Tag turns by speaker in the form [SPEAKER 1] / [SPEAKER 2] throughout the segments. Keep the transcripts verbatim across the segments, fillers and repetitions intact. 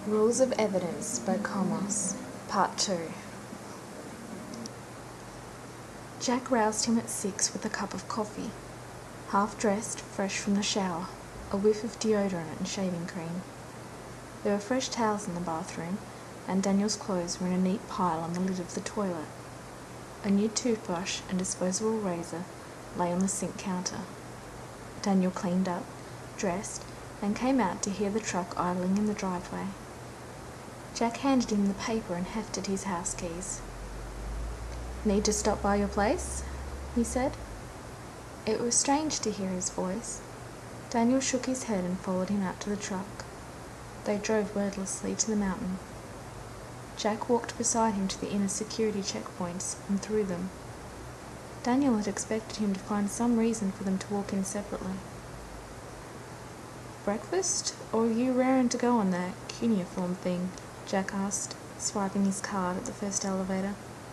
[SPEAKER 1] Rules of Evidence by Comas, Part two. Jack roused him at six with a cup of coffee, half-dressed, fresh from the shower, a whiff of deodorant and shaving cream. There were fresh towels in the bathroom, and Daniel's clothes were in a neat pile on the lid of the toilet. A new toothbrush and disposable razor lay on the sink counter. Daniel cleaned up, dressed, and came out to hear the truck idling in the driveway. Jack handed him the paper and hefted his house keys. "Need to stop by your place?" he said. It was strange to hear his voice. Daniel shook his head and followed him out to the truck. They drove wordlessly to the mountain. Jack walked beside him to the inner security checkpoints and through them. Daniel had expected him to find some reason for them to walk in separately. "Breakfast, or are you raring to go on that cuneiform thing?" Jack asked, swiping his card at the first elevator.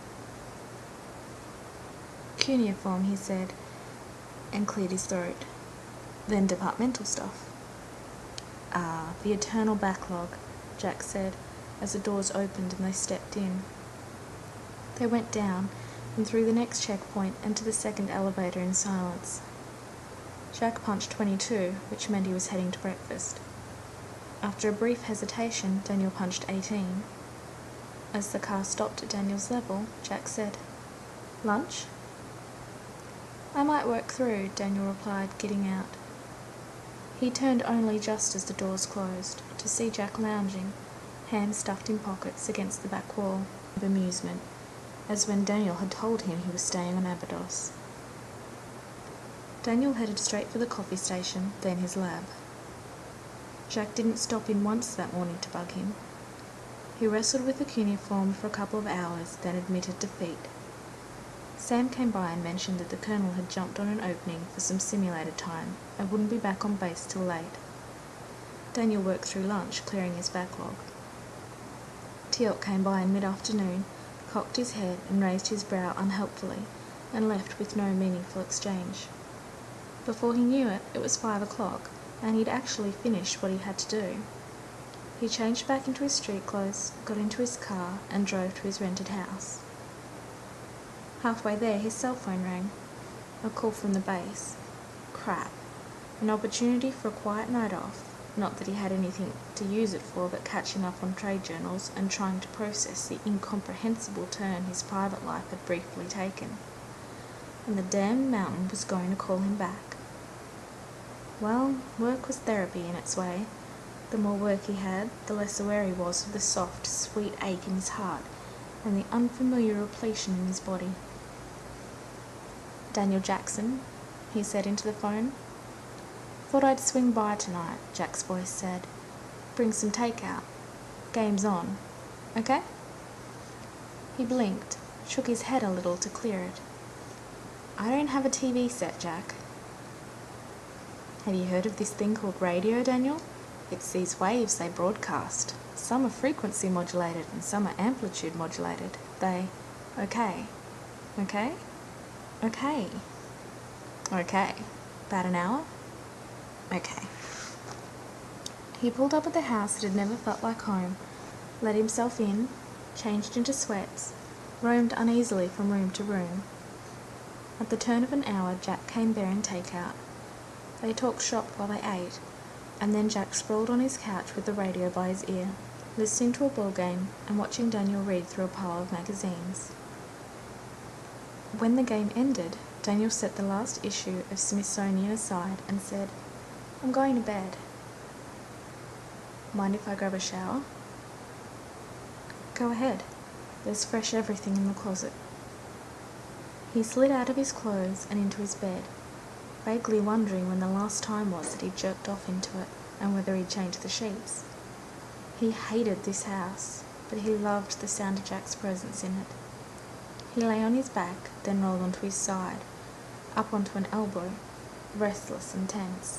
[SPEAKER 1] "Cuneiform," he said, and cleared his throat. "Then departmental stuff." "Ah, the eternal backlog," Jack said, as the doors opened and they stepped in. They went down and through the next checkpoint and to the second elevator in silence. Jack punched twenty-two, which meant he was heading to breakfast. After a brief hesitation, Daniel punched eighteen. As the car stopped at Daniel's level, Jack said, "Lunch?" "I might work through," Daniel replied, getting out. He turned only just as the doors closed, to see Jack lounging, hands stuffed in pockets against the back wall, of amusement, as when Daniel had told him he was staying on Abydos. Daniel headed straight for the coffee station, then his lab. Jack didn't stop in once that morning to bug him. He wrestled with the cuneiform for a couple of hours, then admitted defeat. Sam came by and mentioned that the Colonel had jumped on an opening for some simulated time and wouldn't be back on base till late. Daniel worked through lunch, clearing his backlog. Teal'c came by in mid-afternoon, cocked his head and raised his brow unhelpfully, and left with no meaningful exchange. Before he knew it, it was five o'clock, and he'd actually finished what he had to do. He changed back into his street clothes, got into his car, and drove to his rented house. Halfway there, his cell phone rang. A call from the base. Crap. An opportunity for a quiet night off. Not that he had anything to use it for but catching up on trade journals and trying to process the incomprehensible turn his private life had briefly taken. And the damned mountain was going to call him back. Well, work was therapy in its way. The more work he had, the less aware he was of the soft, sweet ache in his heart and the unfamiliar repletion in his body. "Daniel Jackson," he said into the phone. "Thought I'd swing by tonight," Jack's voice said. "Bring some takeout. Game's on. Okay?" He blinked, shook his head a little to clear it. "I don't have a T V set, Jack." "Have you heard of this thing called radio, Daniel? It's these waves they broadcast. Some are frequency modulated and some are amplitude modulated. They... Okay. Okay? Okay. Okay. About an hour? Okay." He pulled up at the house that had never felt like home, let himself in, changed into sweats, roamed uneasily from room to room. At the turn of an hour, Jack came bearing takeout. They talked shop while they ate, and then Jack sprawled on his couch with the radio by his ear, listening to a ball game and watching Daniel read through a pile of magazines. When the game ended, Daniel set the last issue of Smithsonian aside and said, "I'm going to bed." "Mind if I grab a shower?" "Go ahead. There's fresh everything in the closet." He slid out of his clothes and into his bed, vaguely wondering when the last time was that he'd jerked off into it and whether he'd changed the sheets. He hated this house, but he loved the sound of Jack's presence in it. He lay on his back, then rolled onto his side, up onto an elbow, restless and tense.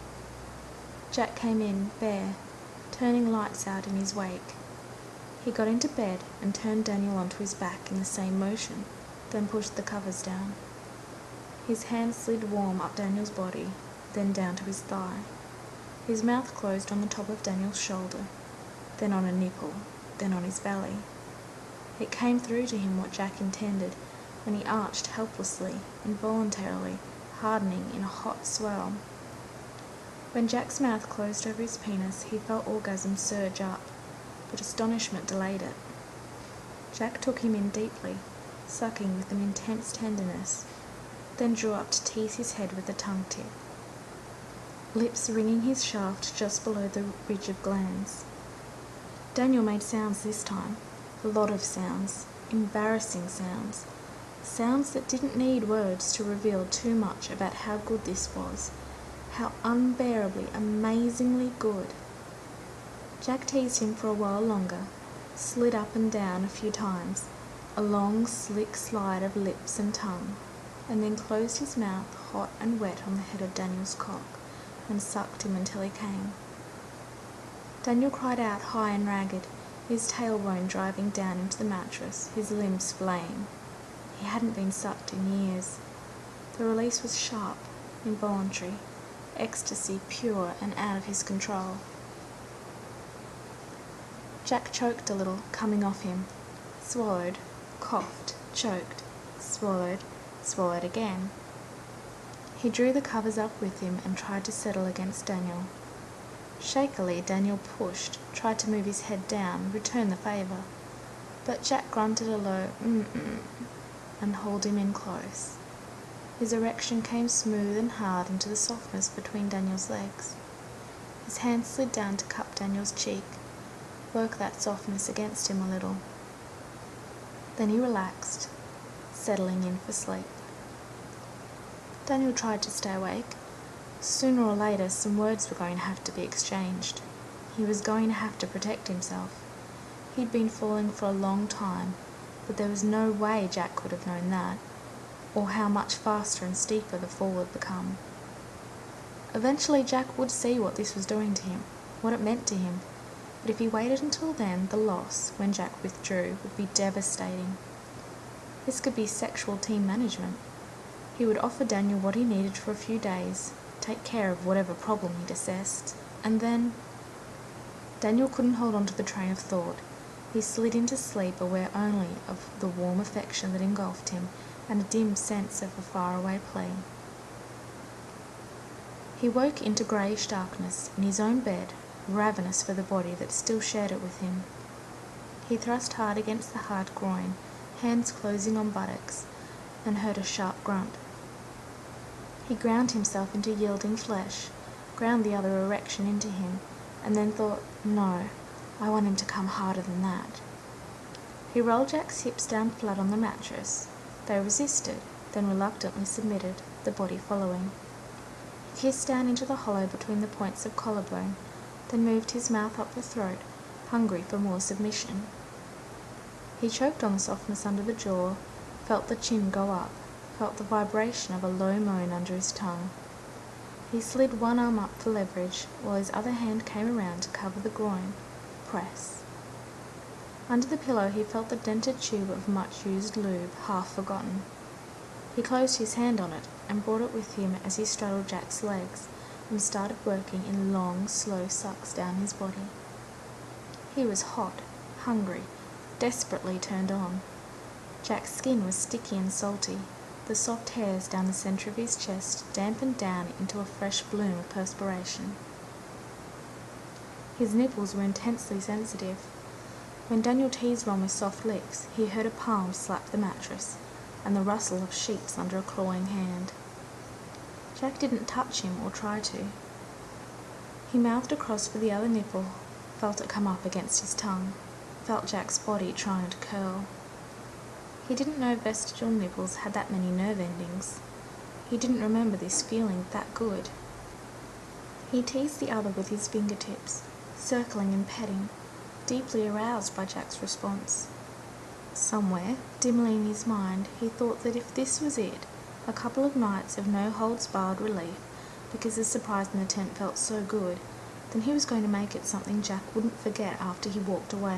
[SPEAKER 1] Jack came in, bare, turning lights out in his wake. He got into bed and turned Daniel onto his back in the same motion, then pushed the covers down. His hand slid warm up Daniel's body, then down to his thigh. His mouth closed on the top of Daniel's shoulder. then on a nipple, then on his belly. It came through to him what Jack intended, and he arched helplessly, involuntarily, hardening in a hot swell. When Jack's mouth closed over his penis, he felt orgasm surge up, but astonishment delayed it. Jack took him in deeply, sucking with an intense tenderness, then drew up to tease his head with a tongue tip, lips ringing his shaft just below the ridge of glands. Daniel made sounds this time, a lot of sounds, embarrassing sounds, sounds that didn't need words to reveal too much about how good this was, how unbearably, amazingly good. Jack teased him for a while longer, slid up and down a few times, a long, slick slide of lips and tongue, and then closed his mouth hot and wet on the head of Daniel's cock, and sucked him until he came. Daniel cried out high and ragged, his tailbone driving down into the mattress, his limbs flaying. He hadn't been sucked in years. The release was sharp, involuntary, ecstasy pure and out of his control. Jack choked a little, coming off him, swallowed, coughed, choked, swallowed, swallowed again. He drew the covers up with him and tried to settle against Daniel. Shakily, Daniel pushed, tried to move his head down, return the favour, but Jack grunted a low mm-mm and hauled him in close. His erection came smooth and hard into the softness between Daniel's legs. His hand slid down to cup Daniel's cheek, work that softness against him a little. Then he relaxed, settling in for sleep. Daniel tried to stay awake. Sooner or later, some words were going to have to be exchanged. He was going to have to protect himself. He'd been falling for a long time, but there was no way Jack could have known that, or how much faster and steeper the fall would become. Eventually, Jack would see what this was doing to him, what it meant to him, but if he waited until then, the loss, when Jack withdrew, would be devastating. This could be sexual team management. He would offer Daniel what he needed for a few days, take care of whatever problem he'd assessed, and then... Daniel couldn't hold on to the train of thought. He slid into sleep, aware only of the warm affection that engulfed him and a dim sense of a faraway plea. He woke into greyish darkness in his own bed, ravenous for the body that still shared it with him. He thrust hard against the hard groin, hands closing on buttocks, and heard a sharp grunt. He ground himself into yielding flesh, ground the other erection into him, and then thought, no, I want him to come harder than that. He rolled Jack's hips down flat on the mattress. They resisted, then reluctantly submitted, the body following. He kissed down into the hollow between the points of collarbone, then moved his mouth up the throat, hungry for more submission. He choked on the softness under the jaw, felt the chin go up, felt the vibration of a low moan under his tongue. He slid one arm up for leverage, while his other hand came around to cover the groin. Press. Under the pillow he felt the dented tube of much-used lube, half forgotten. He closed his hand on it, and brought it with him as he straddled Jack's legs, and started working in long, slow sucks down his body. He was hot, hungry, desperately turned on. Jack's skin was sticky and salty. The soft hairs down the centre of his chest dampened down into a fresh bloom of perspiration. His nipples were intensely sensitive. When Daniel teased one with soft licks, he heard a palm slap the mattress, and the rustle of sheets under a clawing hand. Jack didn't touch him or try to. He mouthed across for the other nipple, felt it come up against his tongue, felt Jack's body trying to curl. He didn't know vestigial nipples had that many nerve endings. He didn't remember this feeling that good. He teased the other with his fingertips, circling and petting, deeply aroused by Jack's response. Somewhere, dimly in his mind, he thought that if this was it, a couple of nights of no-holds-barred relief, because the surprise and attempt felt so good, then he was going to make it something Jack wouldn't forget after he walked away.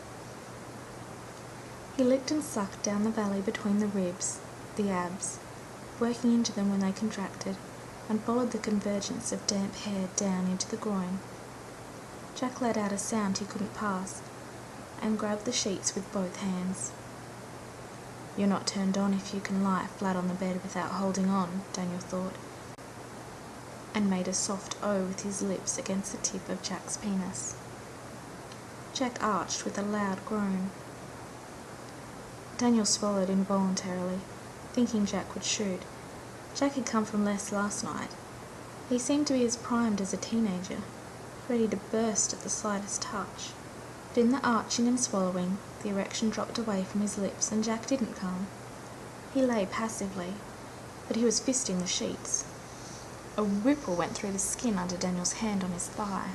[SPEAKER 1] He licked and sucked down the valley between the ribs, the abs, working into them when they contracted, and followed the convergence of damp hair down into the groin. Jack let out a sound he couldn't pass and grabbed the sheets with both hands. "You're not turned on if you can lie flat on the bed without holding on," Daniel thought, and made a soft O with his lips against the tip of Jack's penis. Jack arched with a loud groan. Daniel swallowed involuntarily, thinking Jack would shoot. Jack had come from less last night. He seemed to be as primed as a teenager, ready to burst at the slightest touch. But in the arching and swallowing, the erection dropped away from his lips and Jack didn't come. He lay passively, but he was fisting the sheets. A ripple went through the skin under Daniel's hand on his thigh.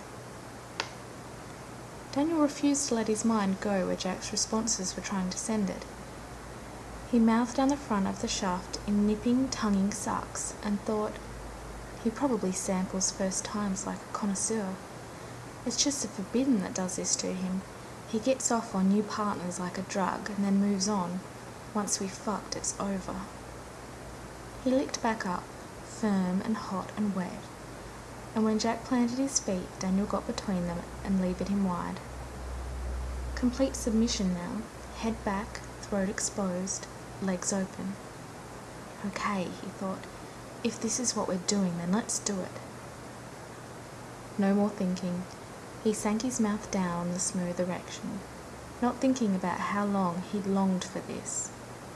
[SPEAKER 1] Daniel refused to let his mind go where Jack's responses were trying to send it. He mouthed down the front of the shaft in nipping, tonguing sucks and thought, he probably samples first times like a connoisseur. It's just the forbidden that does this to him. He gets off on new partners like a drug and then moves on. Once we've fucked, it's over. He licked back up, firm and hot and wet, and when Jack planted his feet, Daniel got between them and levered him wide. Complete submission now, head back, throat exposed, legs open. Okay, he thought, if this is what we're doing, then let's do it. No more thinking. He sank his mouth down on the smooth erection, not thinking about how long he'd longed for this.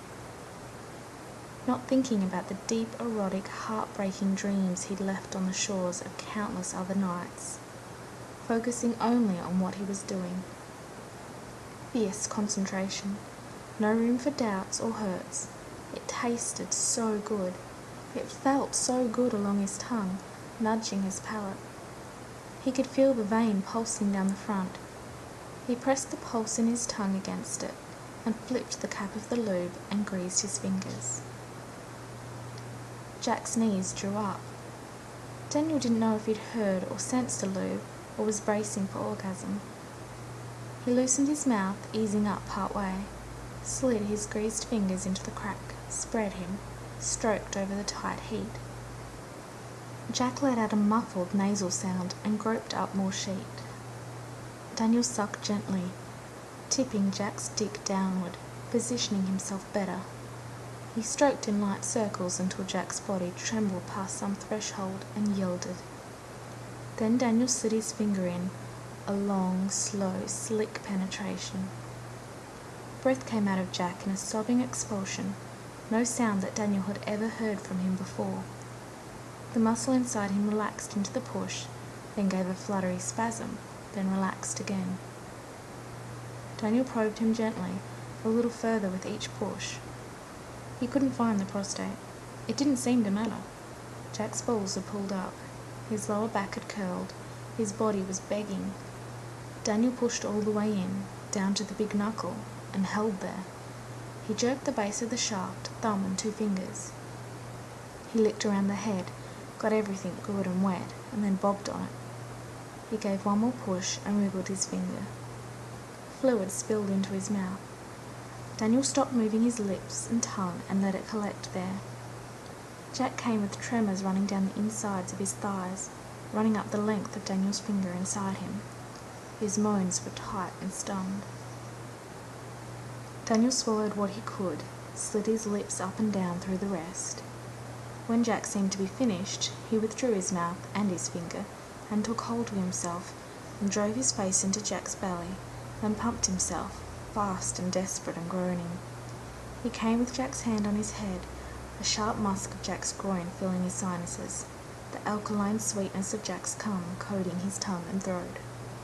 [SPEAKER 1] Not thinking about the deep, erotic, heartbreaking dreams he'd left on the shores of countless other nights. Focusing only on what he was doing. Fierce concentration. No room for doubts or hurts. It tasted so good. It felt so good along his tongue, nudging his palate. He could feel the vein pulsing down the front. He pressed the pulse in his tongue against it and flipped the cap of the lube and greased his fingers. Jack's knees drew up. Daniel didn't know if he'd heard or sensed a lube or was bracing for orgasm. He loosened his mouth, easing up part way, slid his greased fingers into the crack, spread him, stroked over the tight heat. Jack let out a muffled nasal sound and groped up more sheet. Daniel sucked gently, tipping Jack's dick downward, positioning himself better. He stroked in light circles until Jack's body trembled past some threshold and yielded. Then Daniel slid his finger in, a long, slow, slick penetration. Breath came out of Jack in a sobbing expulsion, no sound that Daniel had ever heard from him before. The muscle inside him relaxed into the push, then gave a fluttery spasm, then relaxed again. Daniel probed him gently, a little further with each push. He couldn't find the prostate. It didn't seem to matter. Jack's balls had pulled up. His lower back had curled. His body was begging. Daniel pushed all the way in, down to the big knuckle, and held there. He jerked the base of the shaft, thumb and two fingers. He licked around the head, got everything good and wet, and then bobbed on it. He gave one more push and wiggled his finger. Fluid spilled into his mouth. Daniel stopped moving his lips and tongue and let it collect there. Jack came with tremors running down the insides of his thighs, running up the length of Daniel's finger inside him. His moans were tight and stunned. Daniel swallowed what he could, slid his lips up and down through the rest. When Jack seemed to be finished, he withdrew his mouth and his finger and took hold of himself and drove his face into Jack's belly, then pumped himself, fast and desperate and groaning. He came with Jack's hand on his head, a sharp musk of Jack's groin filling his sinuses, the alkaline sweetness of Jack's cum coating his tongue and throat.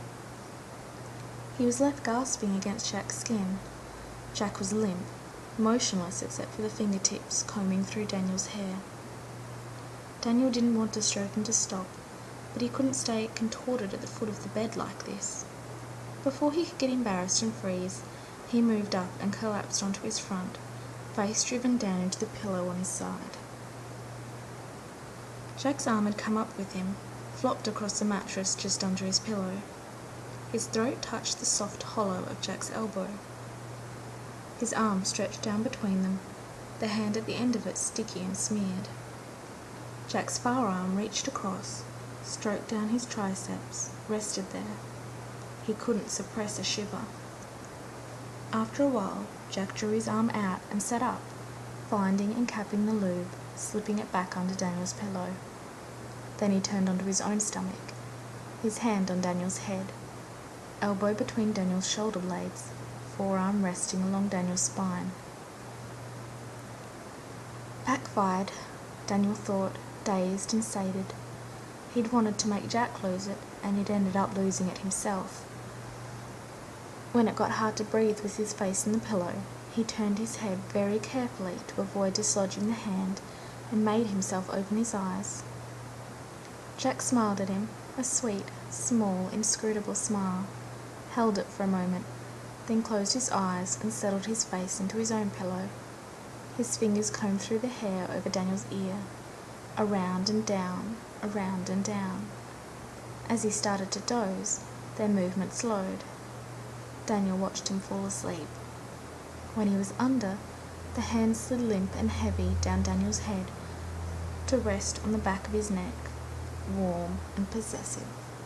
[SPEAKER 1] He was left gasping against Jack's skin. Jack was limp, motionless except for the fingertips combing through Daniel's hair. Daniel didn't want the stroking to stop, but he couldn't stay contorted at the foot of the bed like this. Before he could get embarrassed and freeze, he moved up and collapsed onto his front, face driven down into the pillow on his side. Jack's arm had come up with him, flopped across the mattress just under his pillow. His throat touched the soft hollow of Jack's elbow. His arm stretched down between them, the hand at the end of it sticky and smeared. Jack's far arm reached across, stroked down his triceps, rested there, he couldn't suppress a shiver. After a while, Jack drew his arm out and sat up, finding and capping the lube, slipping it back under Daniel's pillow. Then he turned onto his own stomach, his hand on Daniel's head, elbow between Daniel's shoulder blades, forearm resting along Daniel's spine. Backfired, Daniel thought, dazed and sated. He'd wanted to make Jack lose it, and he'd ended up losing it himself. When it got hard to breathe with his face in the pillow, he turned his head very carefully to avoid dislodging the hand and made himself open his eyes. Jack smiled at him, a sweet, small, inscrutable smile, held it for a moment, then closed his eyes and settled his face into his own pillow. His fingers combed through the hair over Daniel's ear, around and down, around and down. As he started to doze, their movement slowed. Daniel watched him fall asleep. When he was under, the hand slid limp and heavy down Daniel's head to rest on the back of his neck, warm and possessive.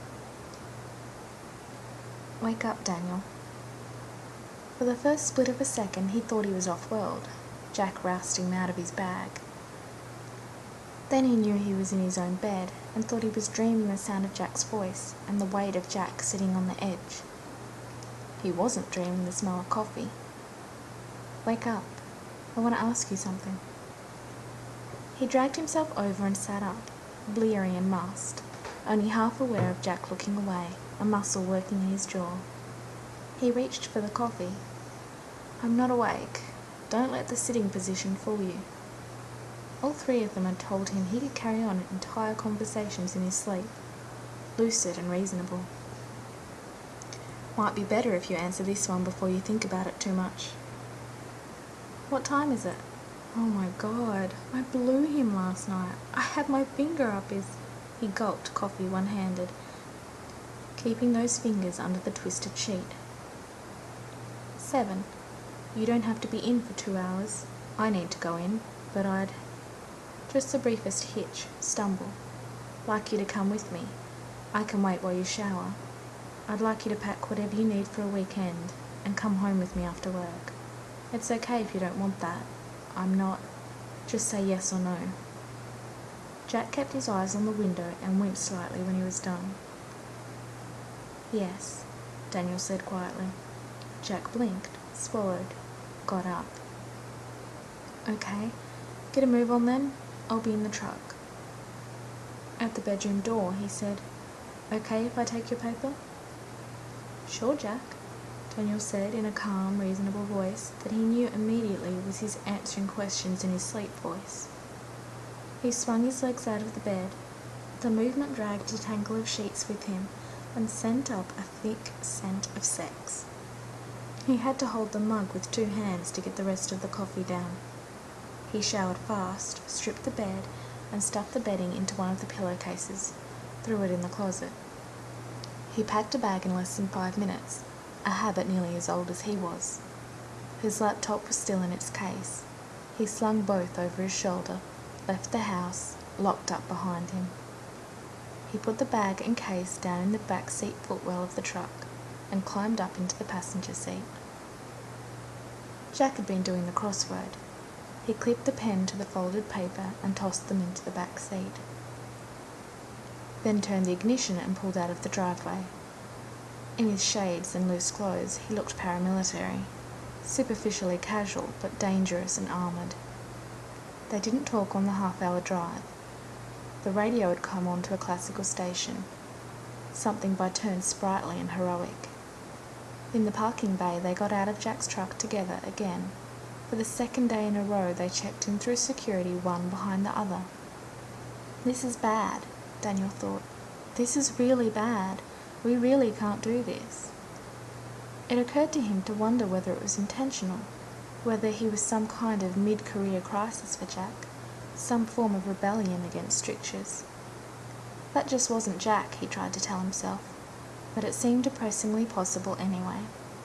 [SPEAKER 1] "Wake up, Daniel." For the first split of a second, he thought he was off-world, Jack roused him out of his bag. Then he knew he was in his own bed and thought he was dreaming the sound of Jack's voice and the weight of Jack sitting on the edge. He wasn't dreaming the smell of coffee. "Wake up. I want to ask you something." He dragged himself over and sat up, bleary and masked, only half aware of Jack looking away, a muscle working in his jaw. He reached for the coffee. "I'm not awake. Don't let the sitting position fool you." All three of them had told him he could carry on entire conversations in his sleep, lucid and reasonable. "Might be better if you answer this one before you think about it too much." "What time is it?" "Oh my God, I blew him last night. I had my finger up his..." He gulped coffee one-handed, keeping those fingers under the twisted sheet. "Seven. You don't have to be in for two hours. I need to go in, but I'd..." Just the briefest hitch, stumble. "Like you to come with me. I can wait while you shower. I'd like you to pack whatever you need for a weekend and come home with me after work. It's okay if you don't want that. I'm not. Just say yes or no." Jack kept his eyes on the window and winced slightly when he was done. "Yes," Daniel said quietly. Jack blinked, swallowed, got up. "Okay, get a move on then. I'll be in the truck." At the bedroom door, he said, "Okay if I take your paper?" "Sure, Jack," Daniel said in a calm, reasonable voice that he knew immediately was his answering questions in his sleep voice. He swung his legs out of the bed. The movement dragged a tangle of sheets with him and sent up a thick scent of sex. He had to hold the mug with two hands to get the rest of the coffee down. He showered fast, stripped the bed, and stuffed the bedding into one of the pillowcases, threw it in the closet. He packed a bag in less than five minutes, a habit nearly as old as he was. His laptop was still in its case. He slung both over his shoulder, left the house, locked up behind him. He put the bag and case down in the back seat footwell of the truck and climbed up into the passenger seat. Jack had been doing the crossword. He clipped the pen to the folded paper and tossed them into the back seat. Then turned the ignition and pulled out of the driveway. In his shades and loose clothes, he looked paramilitary, superficially casual but dangerous and armoured. They didn't talk on the half-hour drive. The radio had come on to a classical station, something by turns sprightly and heroic. In the parking bay, they got out of Jack's truck together again. For the second day in a row, they checked him through security one behind the other. This is bad, Daniel thought. This is really bad. We really can't do this. It occurred to him to wonder whether it was intentional, whether he was some kind of mid-career crisis for Jack, some form of rebellion against strictures. That just wasn't Jack, he tried to tell himself, but it seemed depressingly possible anyway.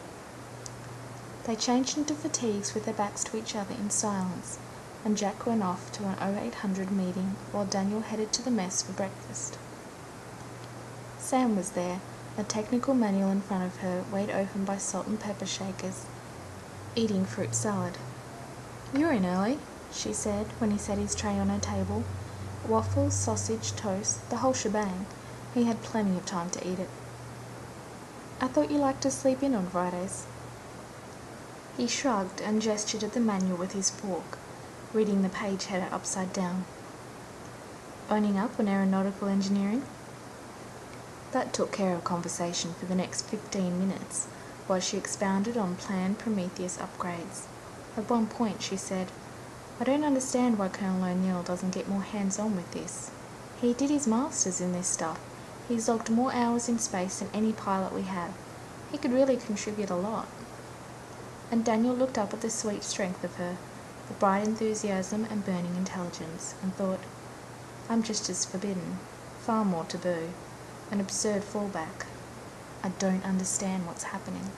[SPEAKER 1] They changed into fatigues with their backs to each other in silence, and Jack went off to an oh eight hundred meeting while Daniel headed to the mess for breakfast. Sam was there, a technical manual in front of her, weighed open by salt and pepper shakers, eating fruit salad. "You're in early," she said when he set his tray on her table. Waffles, sausage, toast, the whole shebang. He had plenty of time to eat it. "I thought you liked to sleep in on Fridays." He shrugged and gestured at the manual with his fork, reading the page header upside down. "Owning up on aeronautical engineering?" That took care of conversation for the next fifteen minutes, while she expounded on planned Prometheus upgrades. At one point she said, "I don't understand why Colonel O'Neill doesn't get more hands-on with this. He did his masters in this stuff. He's logged more hours in space than any pilot we have. He could really contribute a lot." And Daniel looked up at the sweet strength of her, the bright enthusiasm and burning intelligence, and thought, "I'm just as forbidden, far more taboo, an absurd fallback. I don't understand what's happening."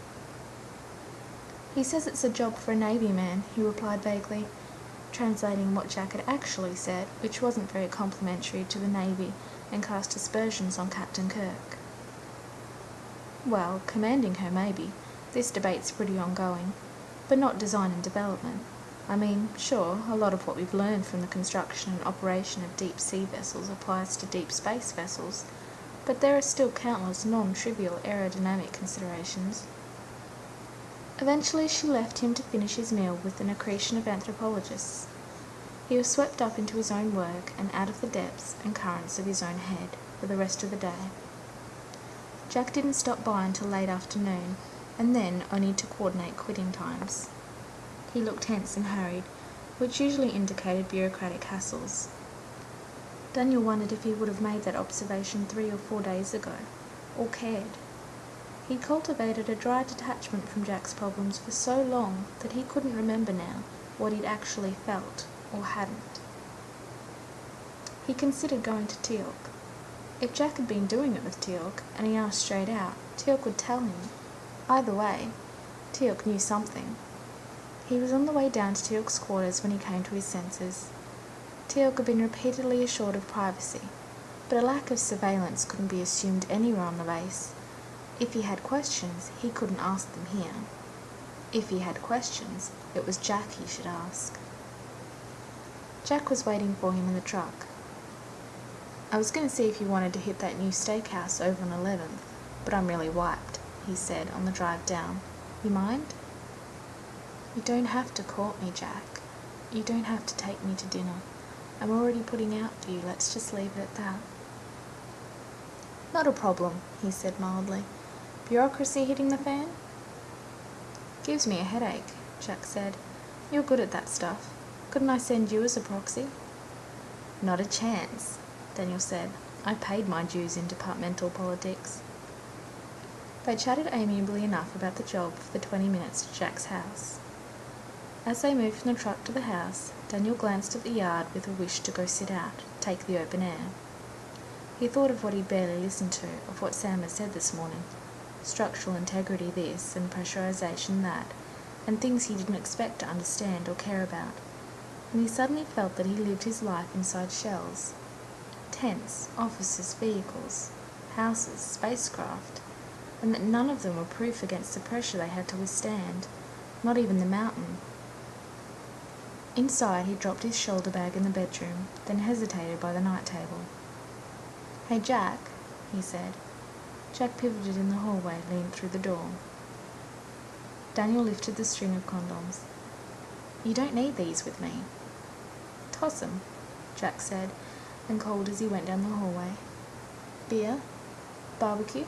[SPEAKER 1] "He says it's a job for a Navy man," he replied vaguely, translating what Jack had actually said, which wasn't very complimentary to the Navy and cast aspersions on Captain Kirk. "Well, commanding her maybe. This debate's pretty ongoing, but not design and development. I mean, sure, a lot of what we've learned from the construction and operation of deep-sea vessels applies to deep space vessels, but there are still countless non-trivial aerodynamic considerations." Eventually she left him to finish his meal with an accretion of anthropologists. He was swept up into his own work and out of the depths and currents of his own head for the rest of the day. Jack didn't stop by until late afternoon, and then only to coordinate quitting times. He looked tense and hurried, which usually indicated bureaucratic hassles. Daniel wondered if he would have made that observation three or four days ago, or cared. He'd cultivated a dry detachment from Jack's problems for so long that he couldn't remember now what he'd actually felt or hadn't. He considered going to Teal'c. If Jack had been doing it with Teal'c, and he asked straight out, Teal'c would tell him. Either way, Teal'c knew something. He was on the way down to Teal'c's quarters when he came to his senses. Teal'c had been repeatedly assured of privacy, but a lack of surveillance couldn't be assumed anywhere on the base. If he had questions, he couldn't ask them here. If he had questions, it was Jack he should ask. Jack was waiting for him in the truck. "I was going to see if you wanted to hit that new steakhouse over on eleventh, but I'm really wiped," he said on the drive down. "You mind?" "You don't have to court me, Jack. You don't have to take me to dinner. I'm already putting out for you. Let's just leave it at that." "Not a problem," he said mildly. "Bureaucracy hitting the fan?" "Gives me a headache," Jack said. "You're good at that stuff. Couldn't I send you as a proxy?" "Not a chance," Daniel said. "I paid my dues in departmental politics." They chatted amiably enough about the job for the twenty minutes to Jack's house. As they moved from the truck to the house, Daniel glanced at the yard with a wish to go sit out, take the open air. He thought of what he'd barely listened to, of what Sam had said this morning. Structural integrity this, and pressurization that, and things he didn't expect to understand or care about. And he suddenly felt that he lived his life inside shells. Tents, offices, vehicles, houses, spacecraft, and that none of them were proof against the pressure they had to withstand, not even the mountain. Inside, he dropped his shoulder bag in the bedroom, then hesitated by the night table. "Hey, Jack," he said. Jack pivoted in the hallway, leaned through the door. Daniel lifted the string of condoms. "You don't need these with me." "Toss 'em," Jack said, and called as he went down the hallway. "Beer? Barbecue?"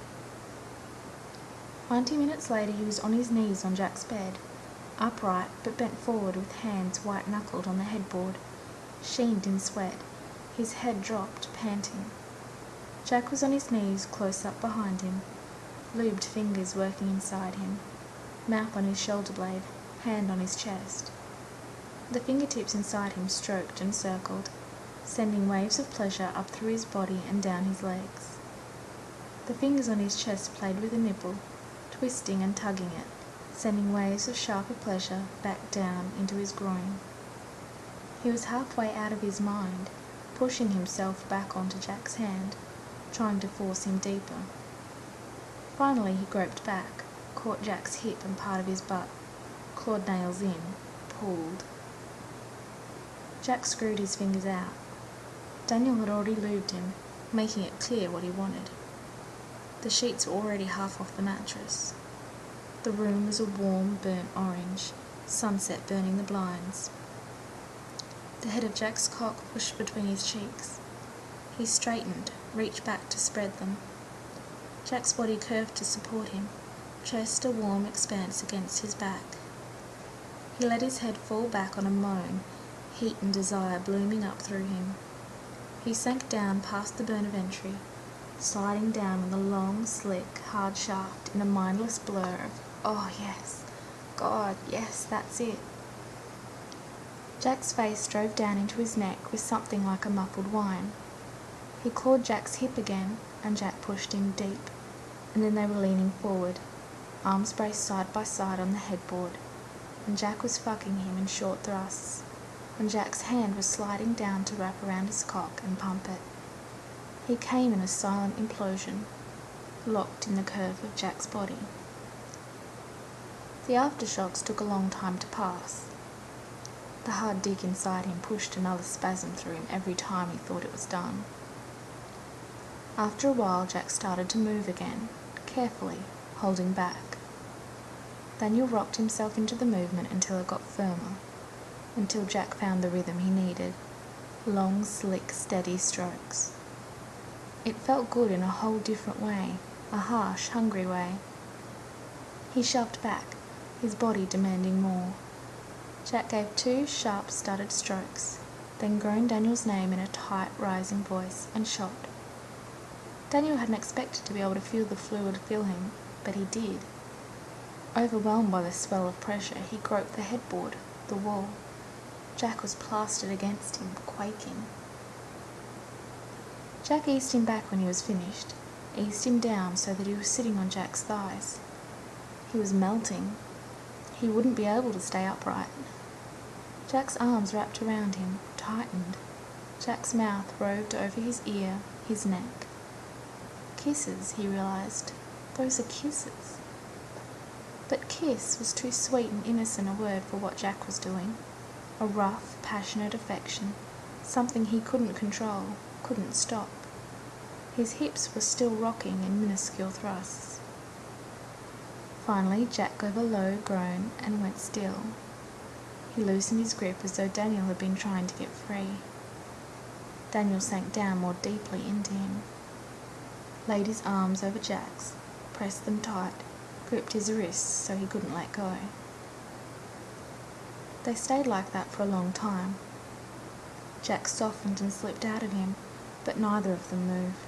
[SPEAKER 1] Twenty minutes later he was on his knees on Jack's bed, upright but bent forward with hands white-knuckled on the headboard, sheened in sweat, his head dropped, panting. Jack was on his knees close up behind him, lubed fingers working inside him, mouth on his shoulder blade, hand on his chest. The fingertips inside him stroked and circled, sending waves of pleasure up through his body and down his legs. The fingers on his chest played with a nipple, twisting and tugging it, sending waves of sharper pleasure back down into his groin. He was halfway out of his mind, pushing himself back onto Jack's hand, trying to force him deeper. Finally he groped back, caught Jack's hip and part of his butt, clawed nails in, pulled. Jack screwed his fingers out. Daniel had already lubed him, making it clear what he wanted. The sheets were already half off the mattress. The room was a warm, burnt orange, sunset burning the blinds. The head of Jack's cock pushed between his cheeks. He straightened, reached back to spread them. Jack's body curved to support him, chest a warm expanse against his back. He let his head fall back on a moan, heat and desire blooming up through him. He sank down past the burn of entry, sliding down on the long, slick, hard shaft in a mindless blur of, oh yes, God, yes, that's it. Jack's face drove down into his neck with something like a muffled whine. He clawed Jack's hip again, and Jack pushed in deep, and then they were leaning forward, arms braced side by side on the headboard, and Jack was fucking him in short thrusts, and Jack's hand was sliding down to wrap around his cock and pump it. He came in a silent implosion, locked in the curve of Jack's body. The aftershocks took a long time to pass. The hard dig inside him pushed another spasm through him every time he thought it was done. After a while, Jack started to move again, carefully, holding back. Daniel rocked himself into the movement until it got firmer, until Jack found the rhythm he needed, long, slick, steady strokes. It felt good in a whole different way, a harsh, hungry way. He shoved back, his body demanding more. Jack gave two sharp, stuttered strokes, then groaned Daniel's name in a tight, rising voice, and shot. Daniel hadn't expected to be able to feel the fluid fill him, but he did. Overwhelmed by the swell of pressure, he groped the headboard, the wall. Jack was plastered against him, quaking. Jack eased him back when he was finished, eased him down so that he was sitting on Jack's thighs. He was melting. He wouldn't be able to stay upright. Jack's arms wrapped around him, tightened. Jack's mouth roved over his ear, his neck. Kisses, he realized. Those are kisses. But kiss was too sweet and innocent a word for what Jack was doing. A rough, passionate affection, something he couldn't control, couldn't stop. His hips were still rocking in minuscule thrusts. Finally, Jack gave a low groan and went still. He loosened his grip as though Daniel had been trying to get free. Daniel sank down more deeply into him, laid his arms over Jack's, pressed them tight, gripped his wrists so he couldn't let go. They stayed like that for a long time. Jack softened and slipped out of him, but neither of them moved.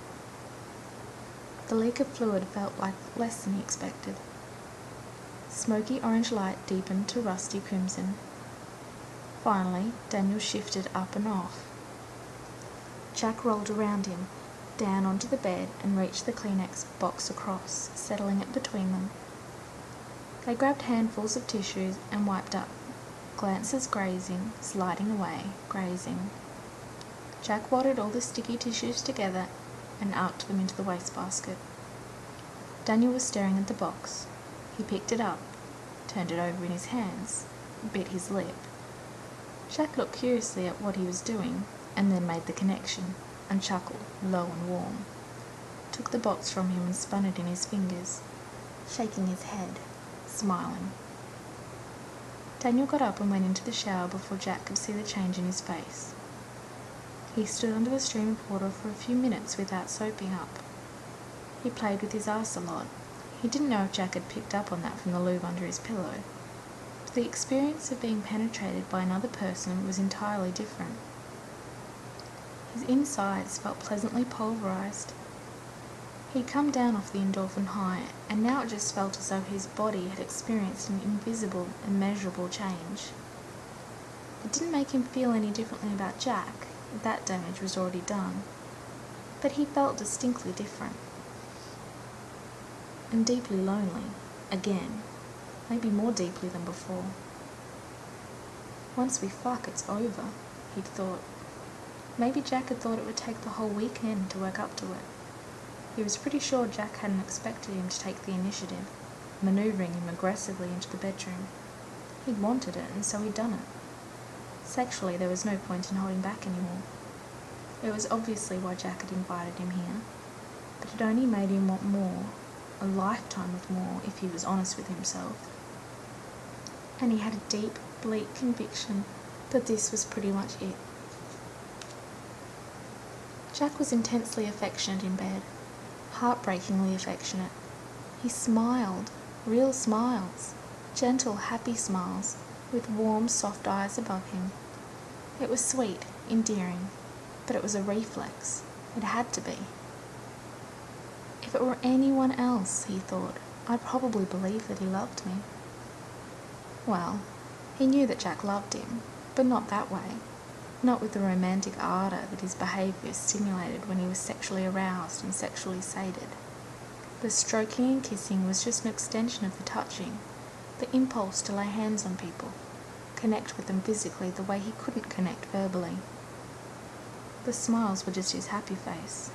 [SPEAKER 1] The leak of fluid felt like less than he expected. Smoky orange light deepened to rusty crimson. Finally, Daniel shifted up and off. Jack rolled around him, down onto the bed, and reached the Kleenex box across, settling it between them. They grabbed handfuls of tissues and wiped up, glances grazing, sliding away, grazing. Jack wadded all the sticky tissues together and arced them into the wastebasket. Daniel was staring at the box. He picked it up, turned it over in his hands, bit his lip. Jack looked curiously at what he was doing, and then made the connection, and chuckled, low and warm. Took the box from him and spun it in his fingers, shaking his head, smiling. Daniel got up and went into the shower before Jack could see the change in his face. He stood under the stream of water for a few minutes without soaping up. He played with his ass a lot. He didn't know if Jack had picked up on that from the lube under his pillow. But the experience of being penetrated by another person was entirely different. His insides felt pleasantly pulverized. He'd come down off the endorphin high, and now it just felt as though his body had experienced an invisible, immeasurable change. It didn't make him feel any differently about Jack. That damage was already done. But he felt distinctly different. And deeply lonely, again, maybe more deeply than before. Once we fuck, it's over, he'd thought. Maybe Jack had thought it would take the whole weekend to work up to it. He was pretty sure Jack hadn't expected him to take the initiative, manoeuvring him aggressively into the bedroom. He'd wanted it, and so he'd done it. Sexually, there was no point in holding back anymore. It was obviously why Jack had invited him here, but it only made him want more, a lifetime of more, if he was honest with himself. And he had a deep, bleak conviction that this was pretty much it. Jack was intensely affectionate in bed, heartbreakingly affectionate. He smiled, real smiles, gentle, happy smiles, with warm, soft eyes above him. It was sweet, endearing, but it was a reflex. It had to be. If it were anyone else, he thought, I'd probably believe that he loved me. Well, he knew that Jack loved him, but not that way. Not with the romantic ardour that his behaviour stimulated when he was sexually aroused and sexually sated. The stroking and kissing was just an extension of the touching, the impulse to lay hands on people, connect with them physically the way he couldn't connect verbally. The smiles were just his happy face.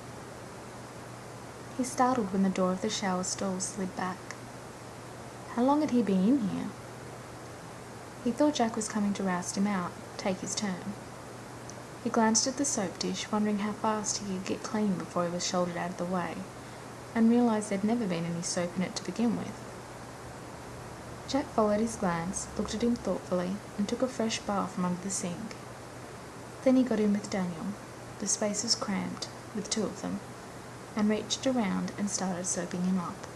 [SPEAKER 1] He startled when the door of the shower stall slid back. How long had he been in here? He thought Jack was coming to roust him out, take his turn. He glanced at the soap dish, wondering how fast he could get clean before he was shouldered out of the way, and realised there'd never been any soap in it to begin with. Jack followed his glance, looked at him thoughtfully, and took a fresh bath from under the sink. Then he got in with Daniel. The space was cramped, with two of them, and reached around and started soaping him up.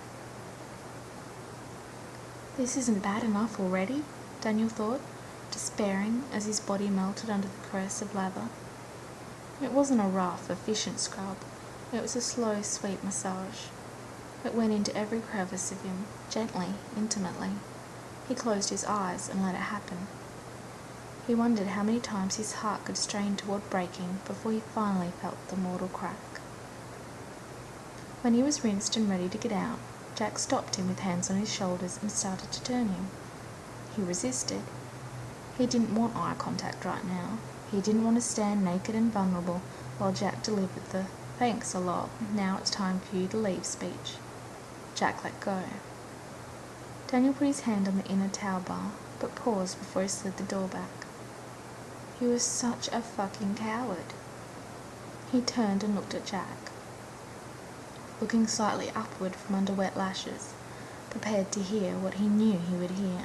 [SPEAKER 1] This isn't bad enough already, Daniel thought, despairing as his body melted under the caress of lather. It wasn't a rough, efficient scrub. It was a slow, sweet massage. It went into every crevice of him, gently, intimately. He closed his eyes and let it happen. He wondered how many times his heart could strain toward breaking before he finally felt the mortal crack. When he was rinsed and ready to get out, Jack stopped him with hands on his shoulders and started to turn him. He resisted. He didn't want eye contact right now. He didn't want to stand naked and vulnerable while Jack delivered the "thanks a lot, now it's time for you to leave" speech. Jack let go. Daniel put his hand on the inner towel bar, but paused before he slid the door back. He was such a fucking coward. He turned and looked at Jack, looking slightly upward from under wet lashes, prepared to hear what he knew he would hear.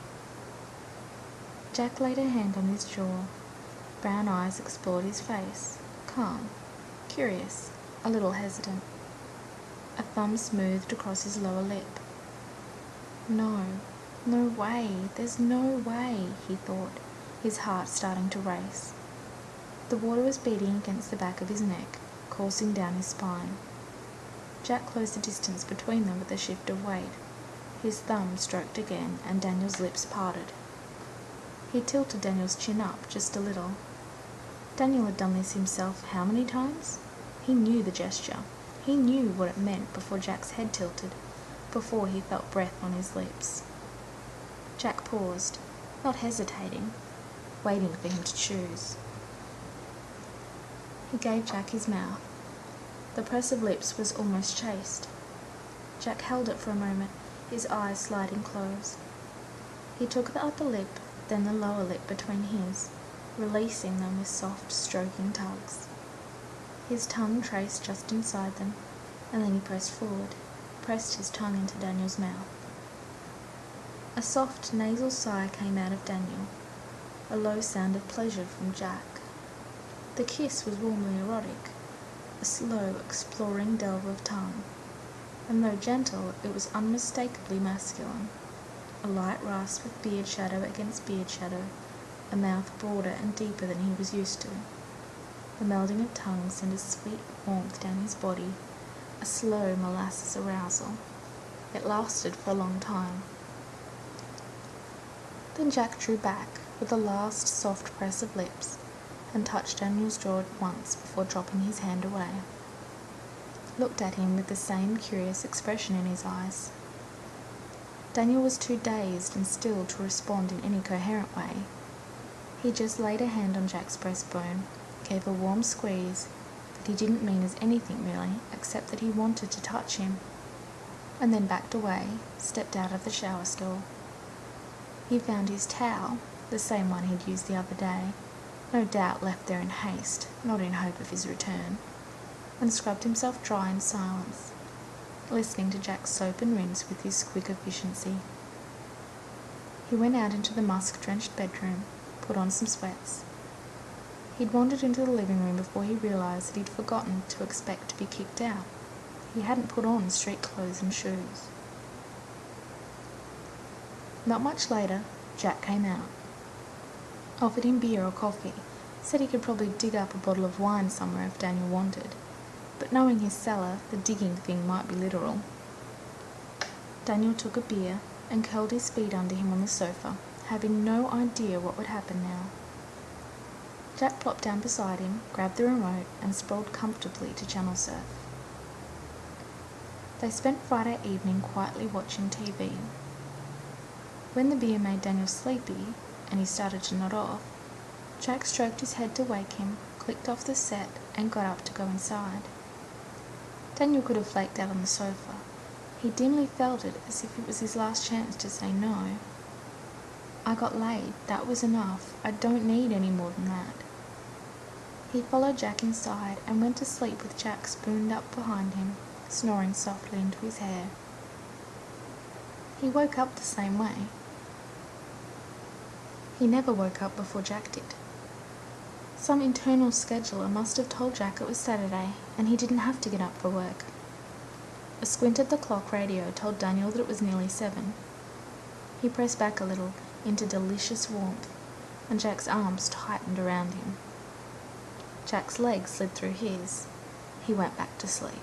[SPEAKER 1] Jack laid a hand on his jaw. Brown eyes explored his face, calm, curious, a little hesitant. A thumb smoothed across his lower lip. No, no way, there's no way, he thought, his heart starting to race. The water was beating against the back of his neck, coursing down his spine. Jack closed the distance between them with a shift of weight. His thumb stroked again, and Daniel's lips parted. He tilted Daniel's chin up just a little. Daniel had done this himself how many times? He knew the gesture. He knew what it meant before Jack's head tilted, before he felt breath on his lips. Jack paused, not hesitating, waiting for him to choose. He gave Jack his mouth. The press of lips was almost chaste. Jack held it for a moment, his eyes sliding closed. He took the upper lip, then the lower lip between his, releasing them with soft, stroking tugs. His tongue traced just inside them, and then he pressed forward, pressed his tongue into Daniel's mouth. A soft nasal sigh came out of Daniel, a low sound of pleasure from Jack. The kiss was warmly erotic, a slow, exploring delve of tongue, and though gentle, it was unmistakably masculine. A light rasp of beard shadow against beard shadow, a mouth broader and deeper than he was used to. The melding of tongues sent a sweet warmth down his body, a slow molasses arousal. It lasted for a long time. Then Jack drew back with a last soft press of lips and touched Daniel's jaw once before dropping his hand away. Looked at him with the same curious expression in his eyes. Daniel was too dazed and still to respond in any coherent way. He just laid a hand on Jack's breastbone, gave a warm squeeze, he didn't mean as anything really, except that he wanted to touch him, and then backed away, stepped out of the shower stall. He found his towel, the same one he'd used the other day, no doubt left there in haste, not in hope of his return, and scrubbed himself dry in silence, listening to Jack's soap and rinse with his quick efficiency. He went out into the musk-drenched bedroom, put on some sweats. He'd wandered into the living room before he realised that he'd forgotten to expect to be kicked out. He hadn't put on street clothes and shoes. Not much later, Jack came out. Offered him beer or coffee, said he could probably dig up a bottle of wine somewhere if Daniel wanted, but knowing his cellar, the digging thing might be literal. Daniel took a beer and curled his feet under him on the sofa, having no idea what would happen now. Jack plopped down beside him, grabbed the remote, and sprawled comfortably to channel surf. They spent Friday evening quietly watching T V. When the beer made Daniel sleepy, and he started to nod off, Jack stroked his head to wake him, clicked off the set, and got up to go inside. Daniel could have flaked out on the sofa. He dimly felt it as if it was his last chance to say no. I got laid, that was enough. I don't need any more than that. He followed Jack inside and went to sleep with Jack spooned up behind him, snoring softly into his hair. He woke up the same way. He never woke up before Jack did. Some internal scheduler must have told Jack it was Saturday and he didn't have to get up for work. A squint at the clock radio told Daniel that it was nearly seven. He pressed back a little into delicious warmth, and Jack's arms tightened around him. Jack's legs slid through his. He went back to sleep.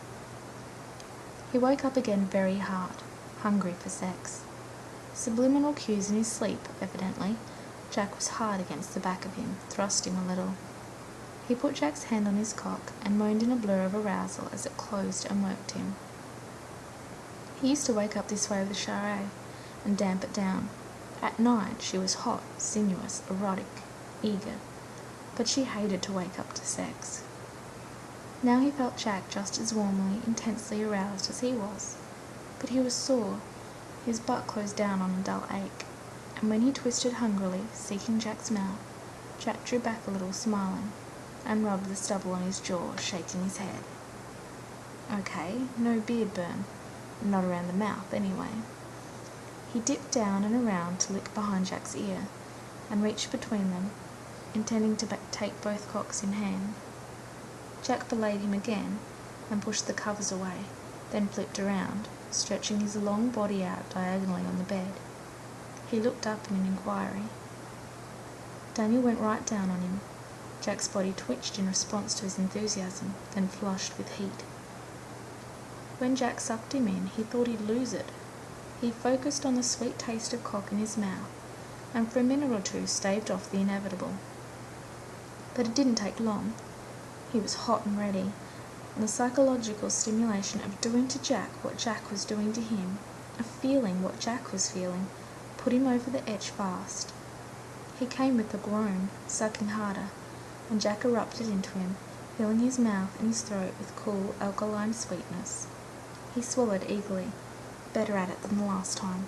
[SPEAKER 1] He woke up again very hard, hungry for sex. Subliminal cues in his sleep, evidently. Jack was hard against the back of him, thrusting a little. He put Jack's hand on his cock and moaned in a blur of arousal as it closed and worked him. He used to wake up this way with the Charade and damp it down. At night she was hot, sinuous, erotic, eager, but she hated to wake up to sex. Now he felt Jack just as warmly, intensely aroused as he was, but he was sore. His butt closed down on a dull ache, and when he twisted hungrily, seeking Jack's mouth, Jack drew back a little, smiling, and rubbed the stubble on his jaw, shaking his head. Okay, no beard burn. Not around the mouth, anyway. He dipped down and around to lick behind Jack's ear, and reached between them, intending to take both cocks in hand. Jack belayed him again, and pushed the covers away, then flipped around, stretching his long body out diagonally on the bed. He looked up in an inquiry. Daniel went right down on him. Jack's body twitched in response to his enthusiasm, then flushed with heat. When Jack sucked him in, he thought he'd lose it. He focused on the sweet taste of cock in his mouth, and for a minute or two staved off the inevitable. But it didn't take long. He was hot and ready, and the psychological stimulation of doing to Jack what Jack was doing to him, of feeling what Jack was feeling, put him over the edge fast. He came with a groan, sucking harder, and Jack erupted into him, filling his mouth and his throat with cool, alkaline sweetness. He swallowed eagerly, better at it than the last time.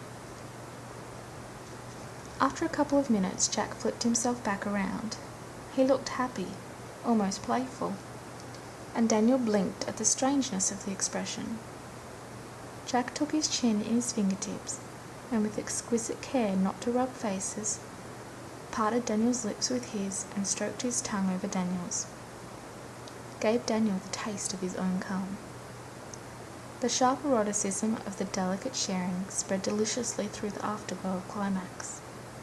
[SPEAKER 1] After a couple of minutes, Jack flipped himself back around. He looked happy, almost playful, and Daniel blinked at the strangeness of the expression. Jack took his chin in his fingertips, and with exquisite care not to rub faces, parted Daniel's lips with his and stroked his tongue over Daniel's. Gave Daniel the taste of his own cum. The sharp eroticism of the delicate sharing spread deliciously through the afterglow of climax.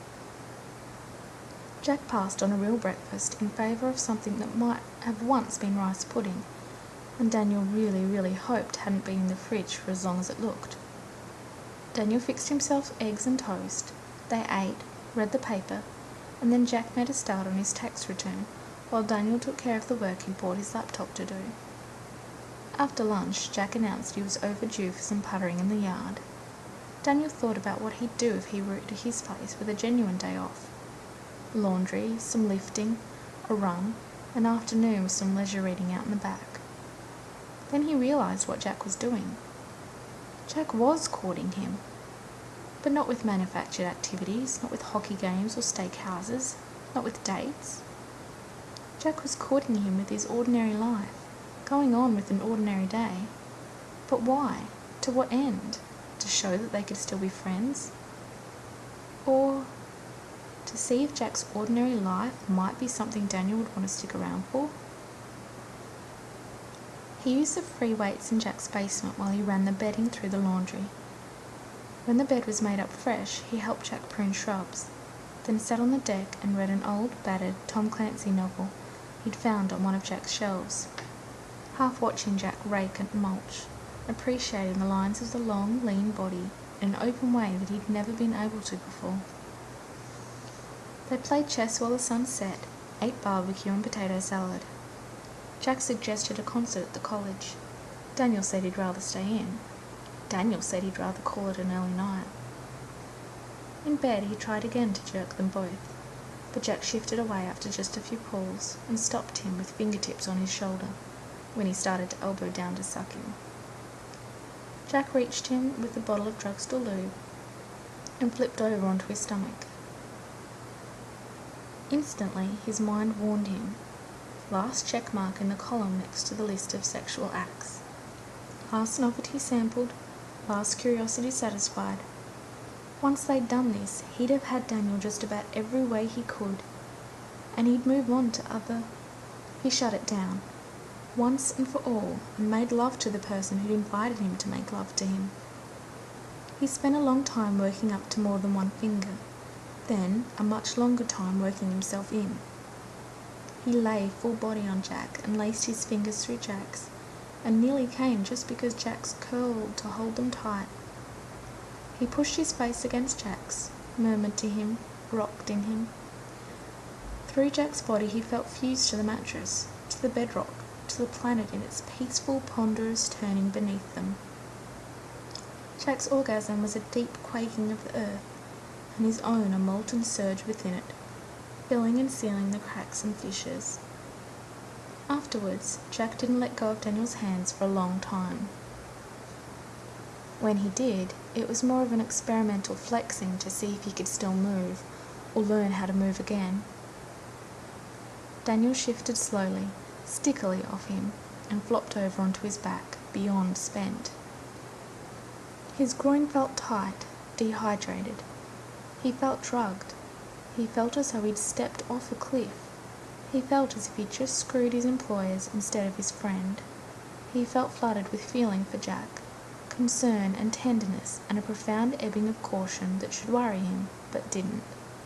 [SPEAKER 1] Jack passed on a real breakfast in favour of something that might have once been rice pudding, and Daniel really, really hoped hadn't been in the fridge for as long as it looked. Daniel fixed himself eggs and toast. They ate, read the paper, and then Jack made a start on his tax return, while Daniel took care of the work he bought his laptop to do. After lunch, Jack announced he was overdue for some puttering in the yard. Daniel thought about what he'd do if he were to his place with a genuine day off. Laundry, some lifting, a run, an afternoon with some leisure reading out in the back. Then he realised what Jack was doing. Jack was courting him, but not with manufactured activities, not with hockey games or steakhouses, not with dates. Jack was courting him with his ordinary life, going on with an ordinary day. But why? To what end? To show that they could still be friends? Or to see if Jack's ordinary life might be something Daniel would want to stick around for? He used the free weights in Jack's basement while he ran the bedding through the laundry. When the bed was made up fresh, he helped Jack prune shrubs, then sat on the deck and read an old, battered Tom Clancy novel he'd found on one of Jack's shelves, half watching Jack rake and mulch, appreciating the lines of the long, lean body in an open way that he'd never been able to before. They played chess while the sun set, ate barbecue and potato salad. Jack suggested a concert at the college. Daniel said he'd rather stay in. Daniel said he'd rather call it an early night. In bed, he tried again to jerk them both, but Jack shifted away after just a few pulls and stopped him with fingertips on his shoulder when he started to elbow down to suck him. Jack reached him with a bottle of drugstore lube and flipped over onto his stomach. Instantly, his mind warned him. Last check mark in the column next to the list of sexual acts. Last novelty sampled, last curiosity satisfied. Once they'd done this, he'd have had Daniel just about every way he could, and he'd move on to other... He shut it down, once and for all, and made love to the person who'd invited him to make love to him. He spent a long time working up to more than one finger, then a much longer time working himself in. He lay full body on Jack and laced his fingers through Jack's, and nearly came just because Jack's curled to hold them tight. He pushed his face against Jack's, murmured to him, rocked in him. Through Jack's body he felt fused to the mattress, to the bedrock, to the planet in its peaceful, ponderous turning beneath them. Jack's orgasm was a deep quaking of the earth, and his own a molten surge within it, filling and sealing the cracks and fissures. Afterwards, Jack didn't let go of Daniel's hands for a long time. When he did, it was more of an experimental flexing to see if he could still move, or learn how to move again. Daniel shifted slowly, stickily off him, and flopped over onto his back, beyond spent. His groin felt tight, dehydrated. He felt drugged. He felt as though he'd stepped off a cliff. He felt as if he'd just screwed his employers instead of his friend. He felt flooded with feeling for Jack, concern and tenderness, and a profound ebbing of caution that should worry him, but didn't.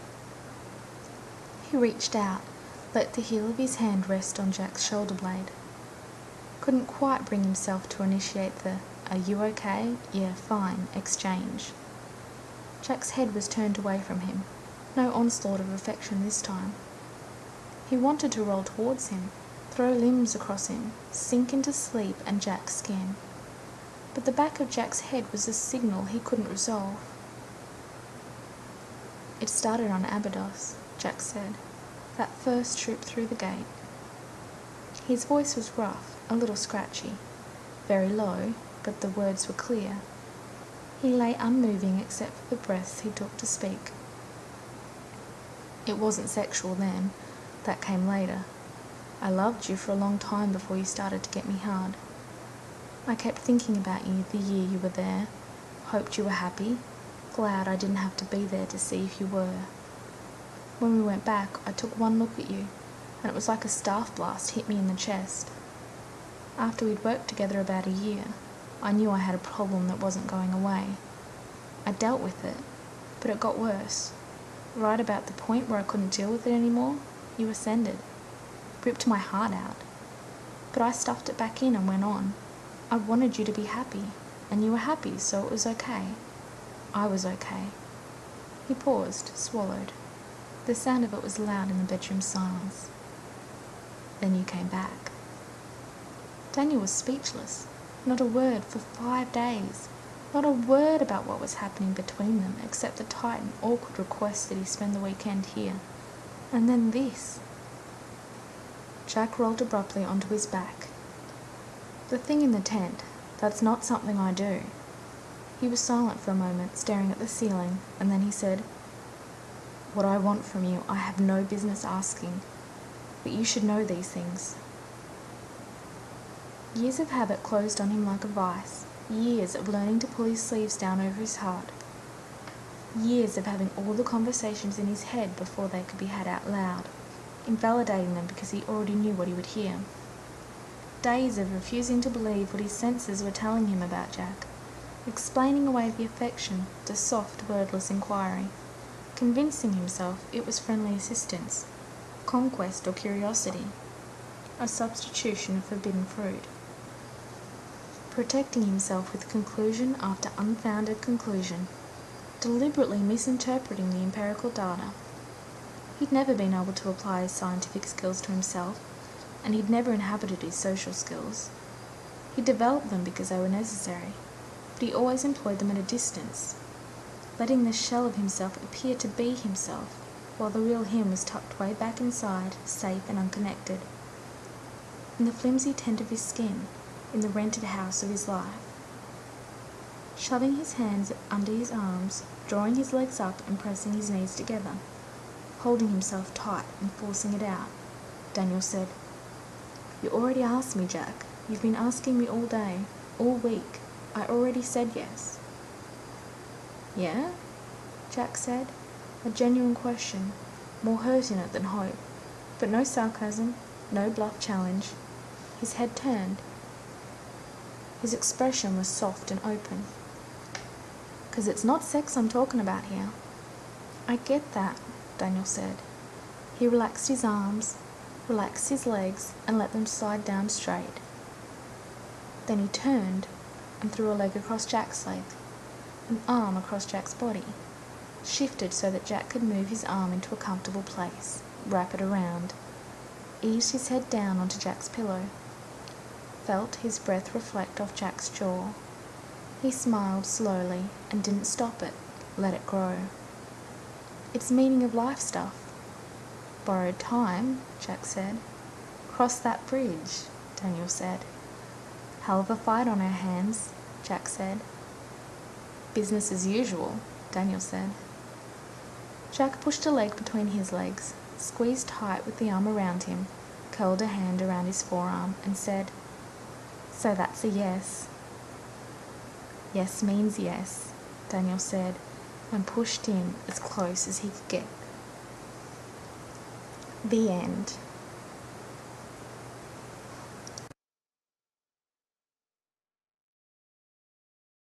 [SPEAKER 1] He reached out, let the heel of his hand rest on Jack's shoulder blade. Couldn't quite bring himself to initiate the "Are you okay? Yeah, fine" exchange. Jack's head was turned away from him. No onslaught of affection this time. He wanted to roll towards him, throw limbs across him, sink into sleep and Jack's skin. But the back of Jack's head was a signal he couldn't resolve. "It started on Abydos," Jack said, "that first troop through the gate." His voice was rough, a little scratchy, very low, but the words were clear. He lay unmoving except for the breaths he took to speak. "It wasn't sexual then. That came later. I loved you for a long time before you started to get me hard. I kept thinking about you the year you were there, hoped you were happy, glad I didn't have to be there to see if you were. When we went back, I took one look at you, and it was like a staff blast hit me in the chest. After we'd worked together about a year, I knew I had a problem that wasn't going away. I dealt with it, but it got worse. Right about the point where I couldn't deal with it anymore, you ascended, ripped my heart out. But I stuffed it back in and went on. I wanted you to be happy, and you were happy, so it was okay. I was okay." He paused, swallowed. The sound of it was loud in the bedroom silence. "Then you came back." Daniel was speechless. Not a word for five days. Not a word about what was happening between them, except the tight and awkward request that he spend the weekend here. And then this. Jack rolled abruptly onto his back. "The thing in the tent, that's not something I do." He was silent for a moment, staring at the ceiling, and then he said, "What I want from you, I have no business asking, but you should know these things." Years of habit closed on him like a vice, years of learning to pull his sleeves down over his heart, years of having all the conversations in his head before they could be had out loud, invalidating them because he already knew what he would hear. Days of refusing to believe what his senses were telling him about Jack, explaining away the affection to soft, wordless inquiry, convincing himself it was friendly assistance, conquest or curiosity, a substitution of forbidden fruit, protecting himself with conclusion after unfounded conclusion, deliberately misinterpreting the empirical data. He'd never been able to apply his scientific skills to himself, and he'd never inhabited his social skills. He developed them because they were necessary, but he always employed them at a distance, letting the shell of himself appear to be himself, while the real him was tucked way back inside, safe and unconnected, in the flimsy tent of his skin, in the rented house of his life. Shoving his hands under his arms, drawing his legs up and pressing his knees together, holding himself tight and forcing it out, Daniel said, "You already asked me, Jack. You've been asking me all day, all week. I already said yes." "Yeah?" Jack said, a genuine question, more hurt in it than hope, but no sarcasm, no bluff challenge. His head turned. His expression was soft and open. "'Cause it's not sex I'm talking about here." "I get that," Daniel said. He relaxed his arms, relaxed his legs, and let them slide down straight. Then he turned and threw a leg across Jack's leg, an arm across Jack's body, shifted so that Jack could move his arm into a comfortable place, wrap it around, eased his head down onto Jack's pillow, felt his breath reflect off Jack's jaw. He smiled slowly and didn't stop it, let it grow. "It's meaning of life stuff." "Borrowed time," Jack said. "Cross that bridge," Daniel said. "Hell of a fight on our hands," Jack said. "Business as usual," Daniel said. Jack pushed a leg between his legs, squeezed tight with the arm around him, curled a hand around his forearm, and said, "So that's a yes." "Yes means yes," Daniel said, and pushed in as close as he could get. The end.